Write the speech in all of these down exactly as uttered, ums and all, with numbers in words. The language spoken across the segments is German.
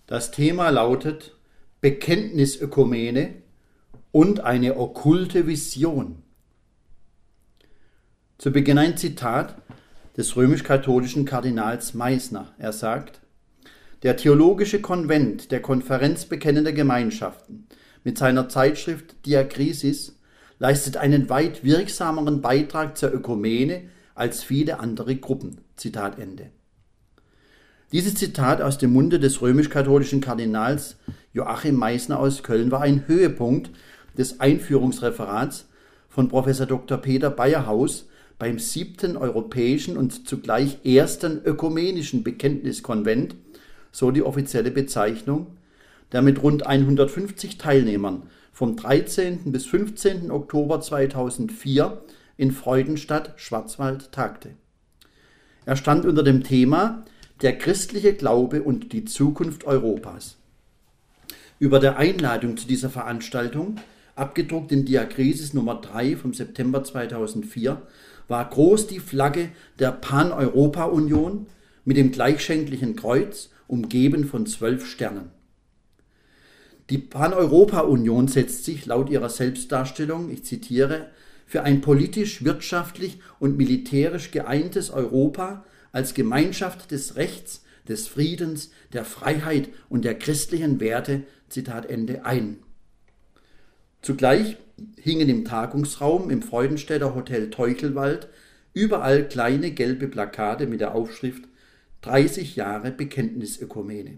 Das Thema lautet Bekenntnisökumene und eine okkulte Vision. Zu Beginn ein Zitat des römisch-katholischen Kardinals Meissner. Er sagt: Der Theologische Konvent der Konferenz bekennender Gemeinschaften mit seiner Zeitschrift Diakrisis leistet einen weit wirksameren Beitrag zur Ökumene als viele andere Gruppen. Zitat Ende. Dieses Zitat aus dem Munde des römisch-katholischen Kardinals Joachim Meissner aus Köln war ein Höhepunkt des Einführungsreferats von Professor Doktor Peter Bayerhaus beim siebten europäischen und zugleich ersten ökumenischen Bekenntniskonvent, so die offizielle Bezeichnung, der mit rund hundertfünfzig Teilnehmern vom dreizehnten bis fünfzehnten Oktober zweitausendvier in Freudenstadt, Schwarzwald, tagte. Er stand unter dem Thema Der christliche Glaube und die Zukunft Europas. Über der Einladung zu dieser Veranstaltung, abgedruckt in Diakrisis Nummer drei vom September zweitausendvier, war groß die Flagge der Pan-Europa-Union mit dem gleichschenkligen Kreuz, umgeben von zwölf Sternen. Die Pan-Europa-Union setzt sich laut ihrer Selbstdarstellung, ich zitiere, für ein politisch, wirtschaftlich und militärisch geeintes Europa als Gemeinschaft des Rechts, des Friedens, der Freiheit und der christlichen Werte, Zitat Ende, ein. Zugleich hingen im Tagungsraum im Freudenstädter Hotel Teuchelwald überall kleine gelbe Plakate mit der Aufschrift dreißig Jahre Bekenntnisökumene.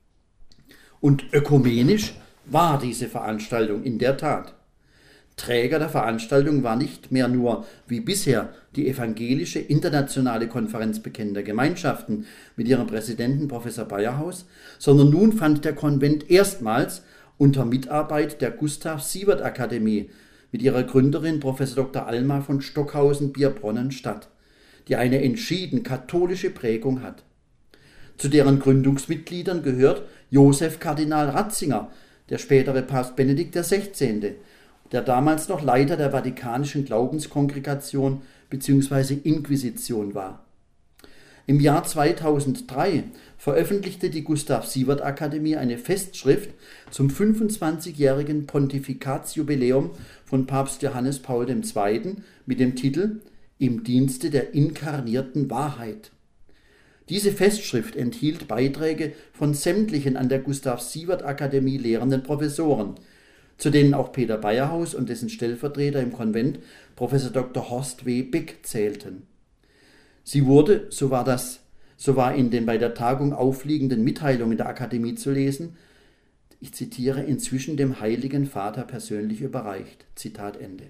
Und ökumenisch war diese Veranstaltung in der Tat. Träger der Veranstaltung war nicht mehr nur wie bisher die evangelische internationale Konferenz bekennender Gemeinschaften mit ihrem Präsidenten Professor Bayerhaus, sondern nun fand der Konvent erstmals unter Mitarbeit der Gustav-Sievert-Akademie mit ihrer Gründerin Professor Doktor Alma von Stockhausen-Bierbronnen statt, die eine entschieden katholische Prägung hat. Zu deren Gründungsmitgliedern gehört Josef Kardinal Ratzinger, der spätere Papst Benedikt der Sechzehnte, der damals noch Leiter der Vatikanischen Glaubenskongregation bzw. Inquisition war. Im Jahr zweitausenddrei veröffentlichte die Gustav-Sievert-Akademie eine Festschrift zum fünfundzwanzigjährigen Pontifikatsjubiläum von Papst Johannes Paul der Zweite. Mit dem Titel Im Dienste der inkarnierten Wahrheit. Diese Festschrift enthielt Beiträge von sämtlichen an der Gustav-Sievert-Akademie lehrenden Professoren, zu denen auch Peter Bayerhaus und dessen Stellvertreter im Konvent Professor Doktor Horst W. Bick zählten. Sie wurde, so war das, so war in den bei der Tagung aufliegenden Mitteilungen der Akademie zu lesen, ich zitiere, inzwischen dem Heiligen Vater persönlich überreicht. Zitat Ende.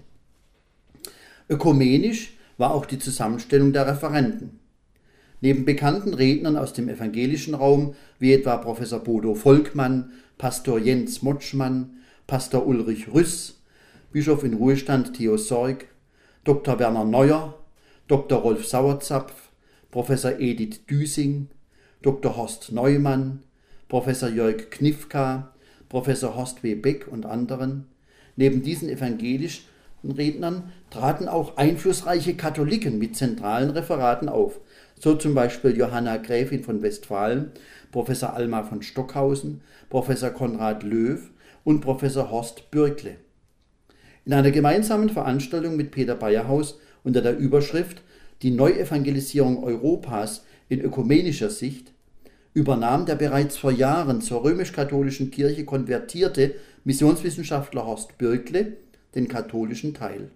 Ökumenisch war auch die Zusammenstellung der Referenten. Neben bekannten Rednern aus dem evangelischen Raum, wie etwa Professor Bodo Volkmann, Pastor Jens Motschmann, Pastor Ulrich Rüss, Bischof in Ruhestand Theo Sorg, Doktor Werner Neuer, Doktor Rolf Sauerzapf, Professor Edith Düsing, Doktor Horst Neumann, Professor Jörg Knifka, Professor Horst W. Beck und anderen. Neben diesen evangelischen Rednern traten auch einflussreiche Katholiken mit zentralen Referaten auf, so zum Beispiel Johanna Gräfin von Westfalen, Professor Alma von Stockhausen, Professor Konrad Löw und Professor Horst Bürkle. In einer gemeinsamen Veranstaltung mit Peter Bayerhaus unter der Überschrift Die Neuevangelisierung Europas in ökumenischer Sicht übernahm der bereits vor Jahren zur römisch-katholischen Kirche konvertierte Missionswissenschaftler Horst Bürkle den katholischen Teil.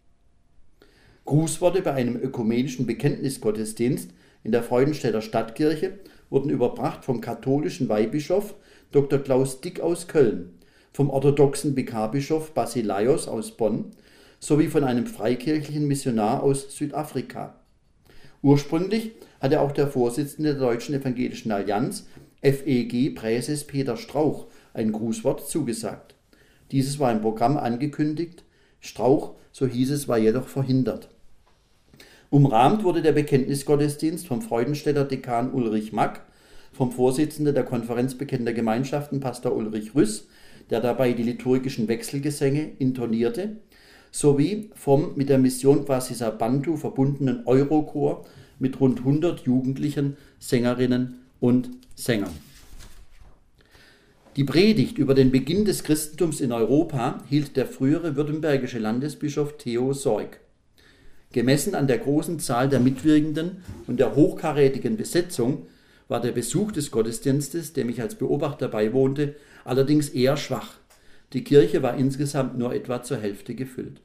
Grußworte bei einem ökumenischen Bekenntnisgottesdienst in der Freudenstädter Stadtkirche wurden überbracht vom katholischen Weihbischof Doktor Klaus Dick aus Köln, vom orthodoxen Vikarbischof Basilaios aus Bonn sowie von einem freikirchlichen Missionar aus Südafrika. Ursprünglich hatte auch der Vorsitzende der Deutschen Evangelischen Allianz, F E G-Präses Peter Strauch, ein Grußwort zugesagt. Dieses war im Programm angekündigt, Strauch, so hieß es, war jedoch verhindert. Umrahmt wurde der Bekenntnisgottesdienst vom Freudenstädter Dekan Ulrich Mack, vom Vorsitzenden der Konferenz bekennender Gemeinschaften Pastor Ulrich Rüss, der dabei die liturgischen Wechselgesänge intonierte, sowie vom mit der Mission Quasisabantu verbundenen Eurochor mit rund hundert jugendlichen Sängerinnen und Sängern. Die Predigt über den Beginn des Christentums in Europa hielt der frühere württembergische Landesbischof Theo Sorg. Gemessen an der großen Zahl der Mitwirkenden und der hochkarätigen Besetzung war der Besuch des Gottesdienstes, dem ich als Beobachter beiwohnte, allerdings eher schwach. Die Kirche war insgesamt nur etwa zur Hälfte gefüllt.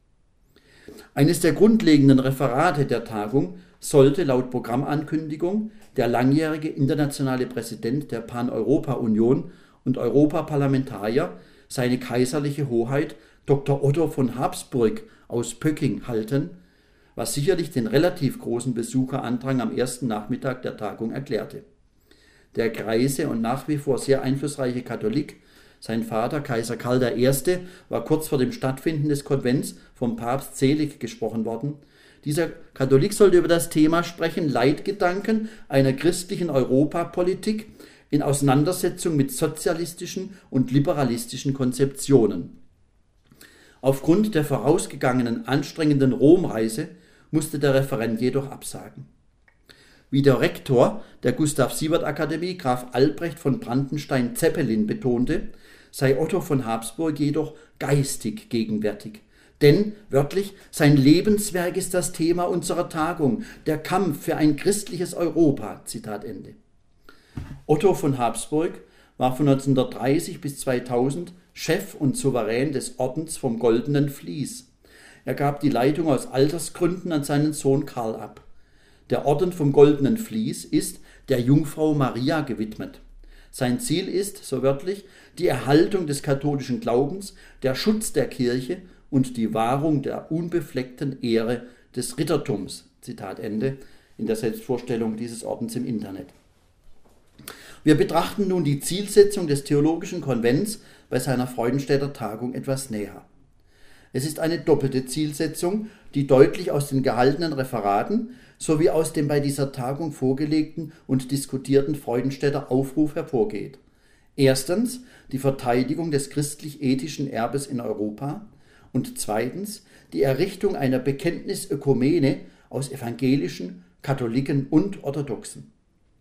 Eines der grundlegenden Referate der Tagung sollte laut Programmankündigung der langjährige internationale Präsident der Pan-Europa-Union und Europaparlamentarier, seine kaiserliche Hoheit Doktor Otto von Habsburg aus Pöcking halten, was sicherlich den relativ großen Besucherandrang am ersten Nachmittag der Tagung erklärte. Der greise und nach wie vor sehr einflussreiche Katholik, sein Vater Kaiser Karl der Erste, war kurz vor dem Stattfinden des Konvents vom Papst selig gesprochen worden. Dieser Katholik sollte über das Thema sprechen, Leitgedanken einer christlichen Europapolitik in Auseinandersetzung mit sozialistischen und liberalistischen Konzeptionen. Aufgrund der vorausgegangenen anstrengenden Romreise musste der Referent jedoch absagen. Wie der Rektor der Gustav-Siebert-Akademie, Graf Albrecht von Brandenstein-Zeppelin, betonte, sei Otto von Habsburg jedoch geistig gegenwärtig. Denn, wörtlich, sein Lebenswerk ist das Thema unserer Tagung, der Kampf für ein christliches Europa. Zitat Ende. Otto von Habsburg war von neunzehnhundertdreißig bis zweitausend Chef und Souverän des Ordens vom Goldenen Vlies. Er gab die Leitung aus Altersgründen an seinen Sohn Karl ab. Der Orden vom Goldenen Vlies ist der Jungfrau Maria gewidmet. Sein Ziel ist, so wörtlich, die Erhaltung des katholischen Glaubens, der Schutz der Kirche und die Wahrung der unbefleckten Ehre des Rittertums. Zitat Ende in der Selbstvorstellung dieses Ordens im Internet. Wir betrachten nun die Zielsetzung des Theologischen Konvents bei seiner Freudenstädter Tagung etwas näher. Es ist eine doppelte Zielsetzung, die deutlich aus den gehaltenen Referaten sowie aus dem bei dieser Tagung vorgelegten und diskutierten Freudenstädter Aufruf hervorgeht. Erstens die Verteidigung des christlich-ethischen Erbes in Europa und zweitens die Errichtung einer Bekenntnisökumene aus Evangelischen, Katholiken und Orthodoxen.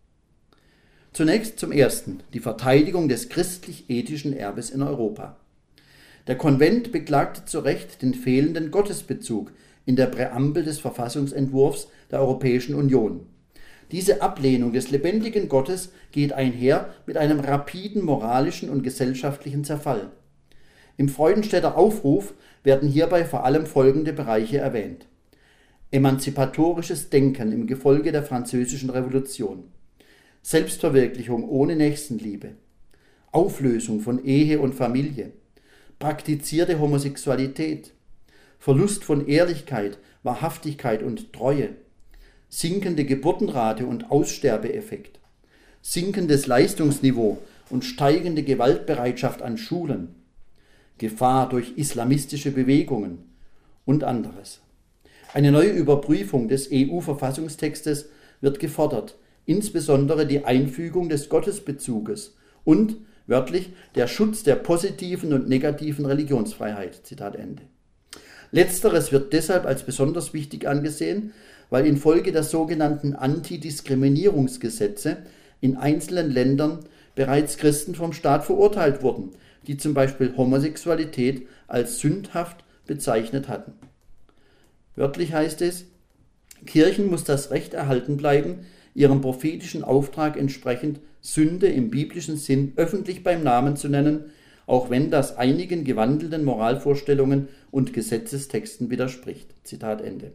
Zunächst zum Ersten, die Verteidigung des christlich-ethischen Erbes in Europa. Der Konvent beklagte zu Recht den fehlenden Gottesbezug in der Präambel des Verfassungsentwurfs der Europäischen Union. Diese Ablehnung des lebendigen Gottes geht einher mit einem rapiden moralischen und gesellschaftlichen Zerfall. Im Freudenstädter Aufruf werden hierbei vor allem folgende Bereiche erwähnt: Emanzipatorisches Denken im Gefolge der Französischen Revolution, Selbstverwirklichung ohne Nächstenliebe, Auflösung von Ehe und Familie, praktizierte Homosexualität, Verlust von Ehrlichkeit, Wahrhaftigkeit und Treue, sinkende Geburtenrate und Aussterbeeffekt, sinkendes Leistungsniveau und steigende Gewaltbereitschaft an Schulen, Gefahr durch islamistische Bewegungen und anderes. Eine neue Überprüfung des E U-Verfassungstextes wird gefordert, insbesondere die Einfügung des Gottesbezuges und, wörtlich, der Schutz der positiven und negativen Religionsfreiheit. Zitat Ende. Letzteres wird deshalb als besonders wichtig angesehen, weil infolge der sogenannten Antidiskriminierungsgesetze in einzelnen Ländern bereits Christen vom Staat verurteilt wurden, die zum Beispiel Homosexualität als sündhaft bezeichnet hatten. Wörtlich heißt es, Kirchen muss das Recht erhalten bleiben, ihrem prophetischen Auftrag entsprechend Sünde im biblischen Sinn öffentlich beim Namen zu nennen, auch wenn das einigen gewandelten Moralvorstellungen und Gesetzestexten widerspricht. Zitat Ende.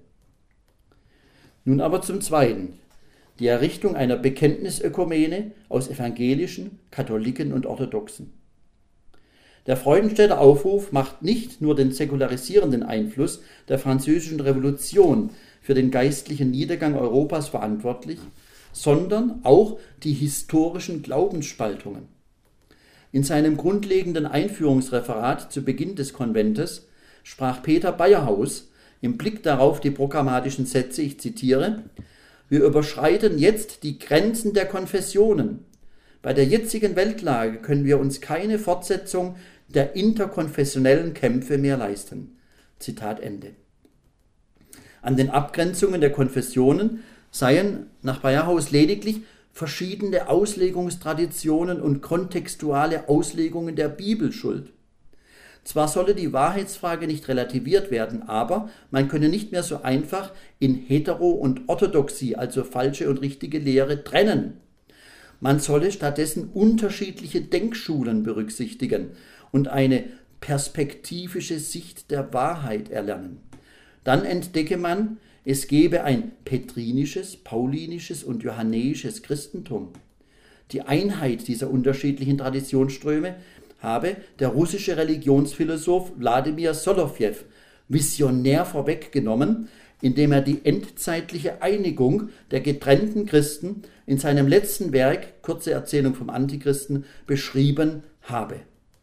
Nun aber zum Zweiten, die Errichtung einer Bekenntnisökumene aus Evangelischen, Katholiken und Orthodoxen. Der Freudenstädter Aufruf macht nicht nur den säkularisierenden Einfluss der Französischen Revolution für den geistlichen Niedergang Europas verantwortlich, sondern auch die historischen Glaubensspaltungen. In seinem grundlegenden Einführungsreferat zu Beginn des Konventes sprach Peter Bayerhaus im Blick darauf die programmatischen Sätze, ich zitiere, wir überschreiten jetzt die Grenzen der Konfessionen. Bei der jetzigen Weltlage können wir uns keine Fortsetzung der interkonfessionellen Kämpfe mehr leisten. Zitat Ende. An den Abgrenzungen der Konfessionen seien nach Bayerhaus lediglich verschiedene Auslegungstraditionen und kontextuale Auslegungen der Bibel schuld. Zwar solle die Wahrheitsfrage nicht relativiert werden, aber man könne nicht mehr so einfach in Hetero und Orthodoxie, also falsche und richtige Lehre, trennen. Man solle stattdessen unterschiedliche Denkschulen berücksichtigen und eine perspektivische Sicht der Wahrheit erlernen. Dann entdecke man, es gebe ein petrinisches, paulinisches und johannäisches Christentum. Die Einheit dieser unterschiedlichen Traditionsströme habe der russische Religionsphilosoph Wladimir Solowjew visionär vorweggenommen, indem er die endzeitliche Einigung der getrennten Christen in seinem letzten Werk, Kurze Erzählung vom Antichristen, beschrieben habe.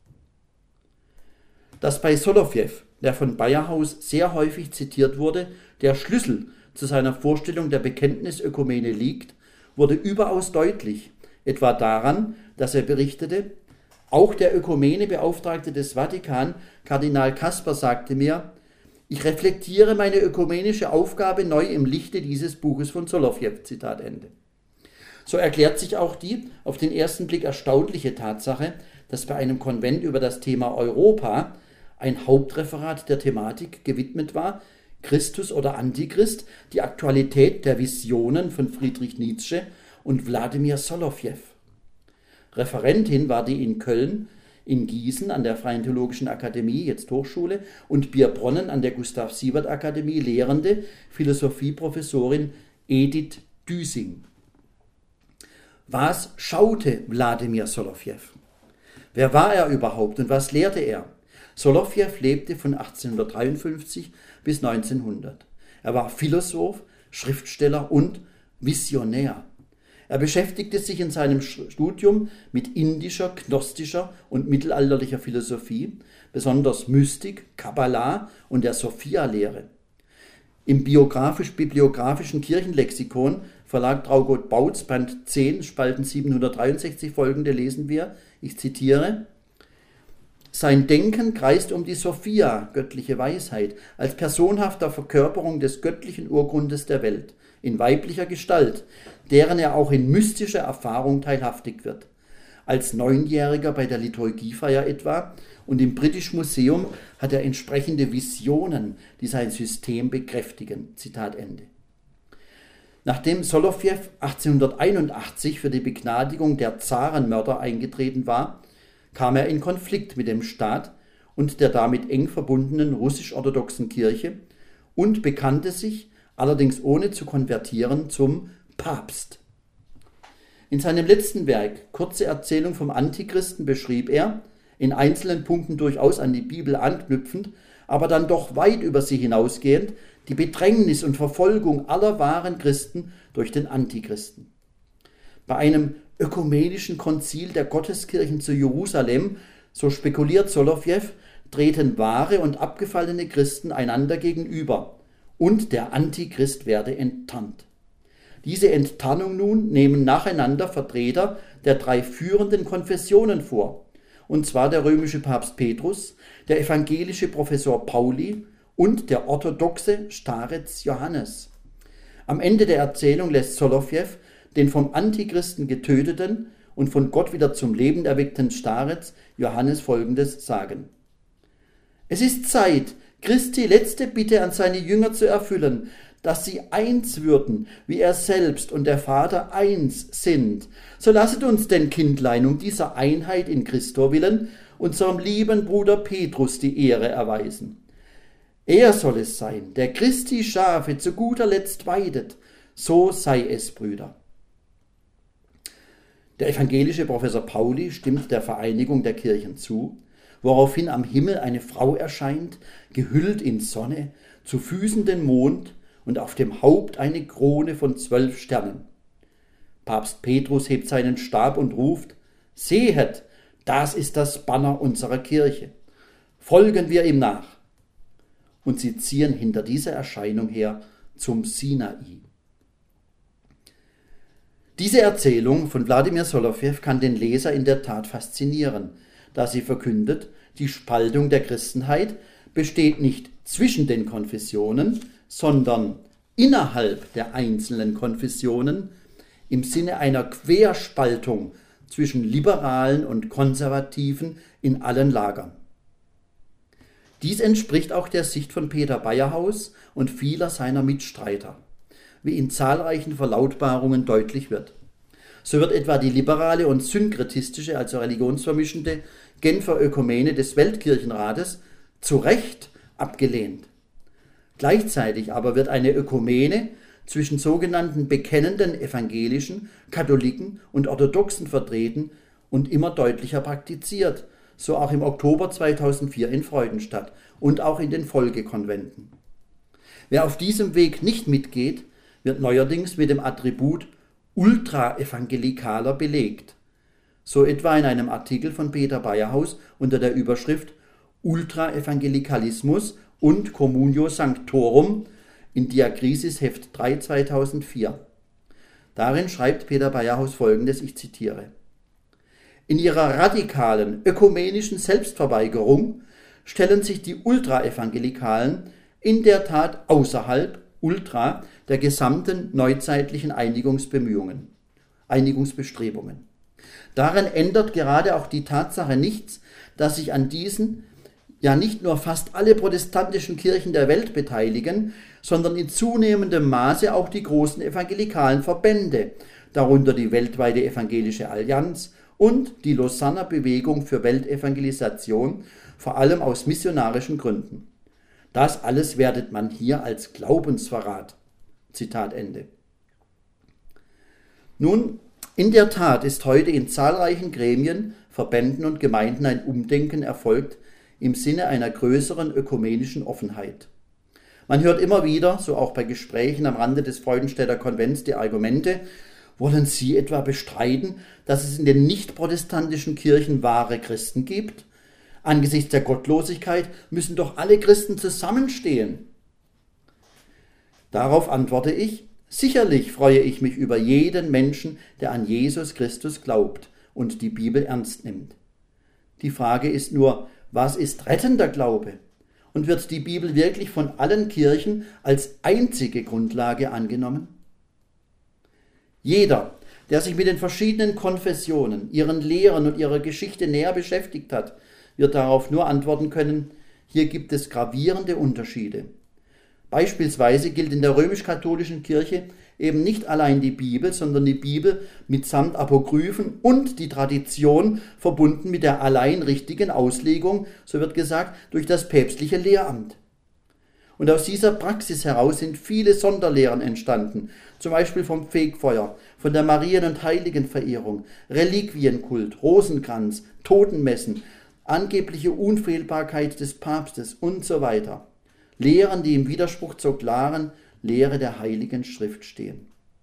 Dass bei Solowjew, der von Bayerhaus sehr häufig zitiert wurde, der Schlüssel zu seiner Vorstellung der Bekenntnisökumene liegt, wurde überaus deutlich, etwa daran, dass er berichtete: Auch der Ökumenebeauftragte des Vatikan, Kardinal Kasper, sagte mir, ich reflektiere meine ökumenische Aufgabe neu im Lichte dieses Buches von Solowjew. Zitat Ende. So erklärt sich auch die auf den ersten Blick erstaunliche Tatsache, dass bei einem Konvent über das Thema Europa ein Hauptreferat der Thematik gewidmet war, Christus oder Antichrist, die Aktualität der Visionen von Friedrich Nietzsche und Wladimir Solowjew. Referentin war die in Köln, in Gießen an der Freien Theologischen Akademie, jetzt Hochschule, und Bierbronnen an der Gustav-Siebert-Akademie lehrende Philosophieprofessorin Edith Düsing. Was schaute Wladimir Solowjew? Wer war er überhaupt und was lehrte er? Solowjew lebte von achtzehnhundertdreiundfünfzig bis neunzehnhundert. Er war Philosoph, Schriftsteller und Visionär. Er beschäftigte sich in seinem Studium mit indischer, gnostischer und mittelalterlicher Philosophie, besonders Mystik, Kabbalah und der Sophia-Lehre. Im biografisch-bibliografischen Kirchenlexikon, Verlag Traugott Bautz, Band zehn, Spalten siebenhundertdreiundsechzig folgende lesen wir, ich zitiere: Sein Denken kreist um die Sophia, göttliche Weisheit, als personhafter Verkörperung des göttlichen Urgrundes der Welt, in weiblicher Gestalt, deren er auch in mystischer Erfahrung teilhaftig wird. Als Neunjähriger bei der Liturgiefeier etwa und im British Museum hat er entsprechende Visionen, die sein System bekräftigen. Zitat Ende. Nachdem Solowjew achtzehnhunderteinundachtzig für die Begnadigung der Zarenmörder eingetreten war, kam er in Konflikt mit dem Staat und der damit eng verbundenen russisch-orthodoxen Kirche und bekannte sich, allerdings ohne zu konvertieren, zum Papst. In seinem letzten Werk, Kurze Erzählung vom Antichristen, beschrieb er, in einzelnen Punkten durchaus an die Bibel anknüpfend, aber dann doch weit über sie hinausgehend, die Bedrängnis und Verfolgung aller wahren Christen durch den Antichristen. Bei einem ökumenischen Konzil der Gotteskirchen zu Jerusalem, so spekuliert Solowjew, treten wahre und abgefallene Christen einander gegenüber und der Antichrist werde enttarnt. Diese Enttarnung nun nehmen nacheinander Vertreter der drei führenden Konfessionen vor, und zwar der römische Papst Petrus, der evangelische Professor Pauli und der orthodoxe Starez Johannes. Am Ende der Erzählung lässt Solowjew den vom Antichristen getöteten und von Gott wieder zum Leben erweckten Starez Johannes Folgendes sagen: Es ist Zeit, Christi letzte Bitte an seine Jünger zu erfüllen, dass sie eins würden, wie er selbst und der Vater eins sind. So lasset uns denn, Kindlein, um dieser Einheit in Christo willen, unserem lieben Bruder Petrus die Ehre erweisen. Er soll es sein, der Christi Schafe zu guter Letzt weidet. So sei es, Brüder. Der evangelische Professor Pauli stimmt der Vereinigung der Kirchen zu, woraufhin am Himmel eine Frau erscheint, gehüllt in Sonne, zu Füßen den Mond und auf dem Haupt eine Krone von zwölf Sternen. Papst Petrus hebt seinen Stab und ruft: Sehet, das ist das Banner unserer Kirche. Folgen wir ihm nach. Und sie ziehen hinter dieser Erscheinung her zum Sinai. Diese Erzählung von Wladimir Solowjew kann den Leser in der Tat faszinieren, da sie verkündet, die Spaltung der Christenheit besteht nicht zwischen den Konfessionen, sondern innerhalb der einzelnen Konfessionen, im Sinne einer Querspaltung zwischen Liberalen und Konservativen in allen Lagern. Dies entspricht auch der Sicht von Peter Bayerhaus und vieler seiner Mitstreiter, wie in zahlreichen Verlautbarungen deutlich wird. So wird etwa die liberale und synkretistische, also religionsvermischende Genfer Ökumene des Weltkirchenrates zu Recht abgelehnt. Gleichzeitig aber wird eine Ökumene zwischen sogenannten bekennenden Evangelischen, Katholiken und Orthodoxen vertreten und immer deutlicher praktiziert, so auch im Oktober zweitausendvier in Freudenstadt und auch in den Folgekonventen. Wer auf diesem Weg nicht mitgeht, wird neuerdings mit dem Attribut Ultraevangelikaler belegt, so etwa in einem Artikel von Peter Bayerhaus unter der Überschrift Ultraevangelikalismus und Communio Sanctorum in Diakrisis Heft drei zweitausendvier. Darin schreibt Peter Bayerhaus Folgendes, ich zitiere: In ihrer radikalen ökumenischen Selbstverweigerung stellen sich die Ultraevangelikalen in der Tat außerhalb, ultra, der gesamten neuzeitlichen Einigungsbemühungen, Einigungsbestrebungen. Daran ändert gerade auch die Tatsache nichts, dass sich an diesen ja nicht nur fast alle protestantischen Kirchen der Welt beteiligen, sondern in zunehmendem Maße auch die großen evangelikalen Verbände, darunter die weltweite Evangelische Allianz und die Lausanner Bewegung für Weltevangelisation, vor allem aus missionarischen Gründen. Das alles wertet man hier als Glaubensverrat. Zitat Ende. Nun, in der Tat ist heute in zahlreichen Gremien, Verbänden und Gemeinden ein Umdenken erfolgt im Sinne einer größeren ökumenischen Offenheit. Man hört immer wieder, so auch bei Gesprächen am Rande des Freudenstädter Konvents, die Argumente: Wollen Sie etwa bestreiten, dass es in den nicht-protestantischen Kirchen wahre Christen gibt? Angesichts der Gottlosigkeit müssen doch alle Christen zusammenstehen. Darauf antworte ich: Sicherlich freue ich mich über jeden Menschen, der an Jesus Christus glaubt und die Bibel ernst nimmt. Die Frage ist nur, was ist rettender Glaube? Und wird die Bibel wirklich von allen Kirchen als einzige Grundlage angenommen? Jeder, der sich mit den verschiedenen Konfessionen, ihren Lehren und ihrer Geschichte näher beschäftigt hat, wird darauf nur antworten können: Hier gibt es gravierende Unterschiede. Beispielsweise gilt in der römisch-katholischen Kirche eben nicht allein die Bibel, sondern die Bibel mitsamt Apokryphen und die Tradition verbunden mit der allein richtigen Auslegung, so wird gesagt, durch das päpstliche Lehramt. Und aus dieser Praxis heraus sind viele Sonderlehren entstanden, zum Beispiel vom Fegfeuer, von der Marien- und Heiligenverehrung, Reliquienkult, Rosenkranz, Totenmessen, angebliche Unfehlbarkeit des Papstes und so weiter. Lehren, die im Widerspruch zur klaren Lehre der Heiligen Schrift stehen.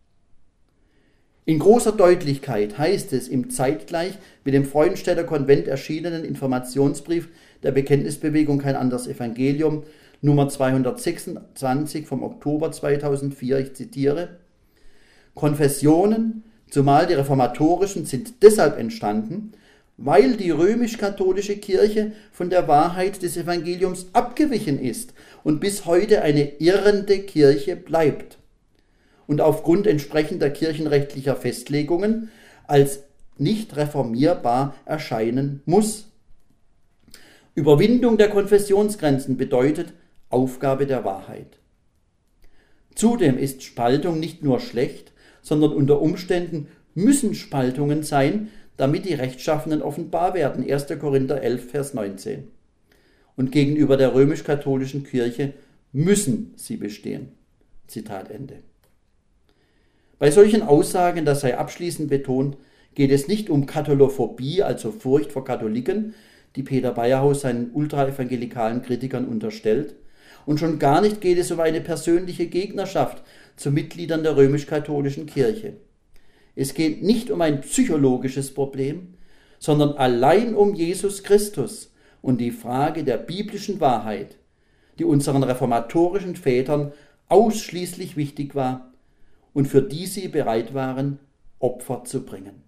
In großer Deutlichkeit heißt es im zeitgleich mit dem Freudenstädter Konvent erschienenen Informationsbrief der Bekenntnisbewegung Kein anderes Evangelium, Nummer zweihundertsechsundzwanzig vom Oktober zweitausendvier, ich zitiere: Konfessionen, zumal die reformatorischen, sind deshalb entstanden, weil die römisch-katholische Kirche von der Wahrheit des Evangeliums abgewichen ist und bis heute eine irrende Kirche bleibt und aufgrund entsprechender kirchenrechtlicher Festlegungen als nicht reformierbar erscheinen muss. Überwindung der Konfessionsgrenzen bedeutet Aufgabe der Wahrheit. Zudem ist Spaltung nicht nur schlecht, sondern unter Umständen müssen Spaltungen sein, damit die Rechtschaffenen offenbar werden. erster Korinther elf, Vers neunzehn. Und gegenüber der römisch-katholischen Kirche müssen sie bestehen. Zitat Ende. Bei solchen Aussagen, das sei abschließend betont, geht es nicht um Katholophobie, also Furcht vor Katholiken, die Peter Bayerhaus seinen ultraevangelikalen Kritikern unterstellt, und schon gar nicht geht es um eine persönliche Gegnerschaft zu Mitgliedern der römisch-katholischen Kirche. Es geht nicht um ein psychologisches Problem, sondern allein um Jesus Christus und die Frage der biblischen Wahrheit, die unseren reformatorischen Vätern ausschließlich wichtig war und für die sie bereit waren, Opfer zu bringen.